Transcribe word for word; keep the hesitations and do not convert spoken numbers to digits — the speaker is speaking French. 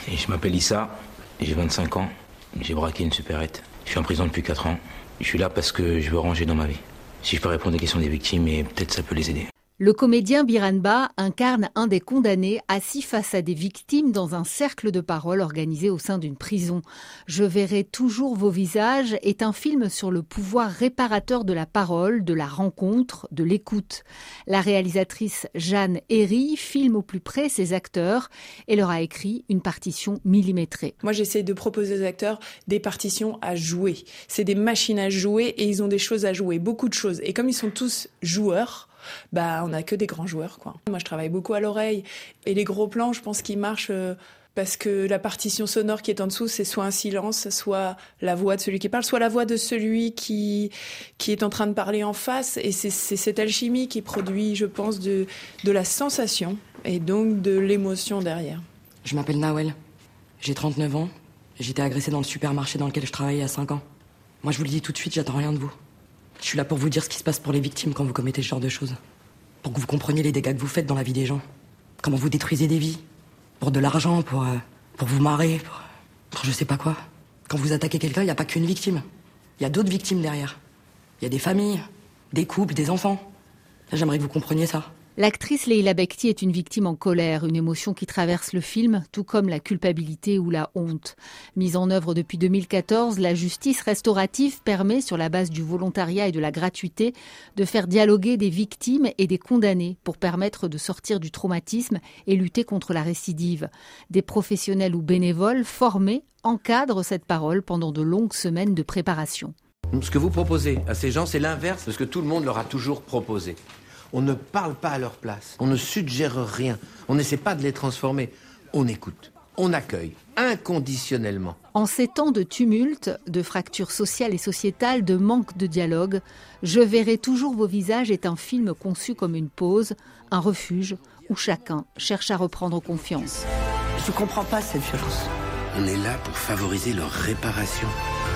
Et je m'appelle Issa, j'ai vingt-cinq ans, j'ai braqué une supérette. Je suis en prison depuis quatre ans. Je suis là parce que je veux ranger dans ma vie. Si je peux répondre aux questions des victimes, et peut-être ça peut les aider. Le comédien Biranba incarne un des condamnés assis face à des victimes dans un cercle de parole organisé au sein d'une prison. Je verrai toujours vos visages est un film sur le pouvoir réparateur de la parole, de la rencontre, de l'écoute. La réalisatrice Jeanne Herry filme au plus près ses acteurs et leur a écrit une partition millimétrée. Moi, j'essaie de proposer aux acteurs des partitions à jouer. C'est des machines à jouer et ils ont des choses à jouer, beaucoup de choses. Et comme ils sont tous joueurs, bah, on n'a que des grands joueurs, quoi. Moi, je travaille beaucoup à l'oreille. Et les gros plans, je pense qu'ils marchent euh, parce que la partition sonore qui est en dessous, c'est soit un silence, soit la voix de celui qui parle, soit la voix de celui qui, qui est en train de parler en face. Et c'est, c'est cette alchimie qui produit, je pense, de, de la sensation et donc de l'émotion derrière. Je m'appelle Nawel. J'ai trente-neuf ans. J'ai été agressée dans le supermarché dans lequel je travaillais il y a cinq ans. Moi, je vous le dis tout de suite, j'attends rien de vous. Je suis là pour vous dire ce qui se passe pour les victimes quand vous commettez ce genre de choses. Pour que vous compreniez les dégâts que vous faites dans la vie des gens. Comment vous détruisez des vies. Pour de l'argent, pour, euh, pour vous marrer, pour, pour je sais pas quoi. Quand vous attaquez quelqu'un, il n'y a pas qu'une victime. Il y a d'autres victimes derrière. Il y a des familles, des couples, des enfants. Là, j'aimerais que vous compreniez ça. L'actrice Leila Bekti est une victime en colère, une émotion qui traverse le film, tout comme la culpabilité ou la honte. Mise en œuvre depuis deux mille quatorze, la justice restaurative permet, sur la base du volontariat et de la gratuité, de faire dialoguer des victimes et des condamnés pour permettre de sortir du traumatisme et lutter contre la récidive. Des professionnels ou bénévoles formés encadrent cette parole pendant de longues semaines de préparation. Ce que vous proposez à ces gens, c'est l'inverse de ce que tout le monde leur a toujours proposé. On ne parle pas à leur place, on ne suggère rien, on n'essaie pas de les transformer. On écoute, on accueille, inconditionnellement. En ces temps de tumulte, de fractures sociales et sociétales, de manque de dialogue, Je verrai toujours vos visages est un film conçu comme une pause, un refuge où chacun cherche à reprendre confiance. Je comprends pas cette violence. On est là pour favoriser leur réparation.